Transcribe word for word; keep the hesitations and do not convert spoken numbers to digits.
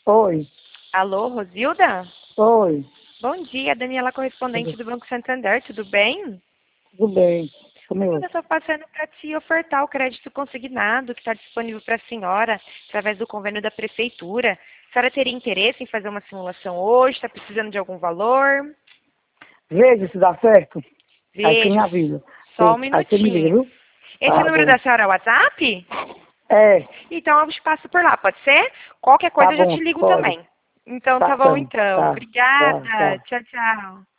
Oi, Alô, Rosilda? oi, Bom dia, Daniela, correspondente tudo, do Banco Santander, tudo bem? tudo bem? Como é? Eu estou passando para te ofertar o crédito consignado que está disponível para a senhora através do convênio da prefeitura. A senhora teria interesse em fazer uma simulação hoje? Está precisando de algum valor? Veja se dá certo. Aí você me Vejo, avisa. só um Aí você me liga, minutinho. viu? Esse Tá número bom. da senhora é o WhatsApp? É, Então eu te passo por lá, pode ser? Qualquer tá coisa eu já bom, te ligo pode. também. Então Tá, tá bom então. então. Tá, tá, Obrigada. tá. Tchau, tchau.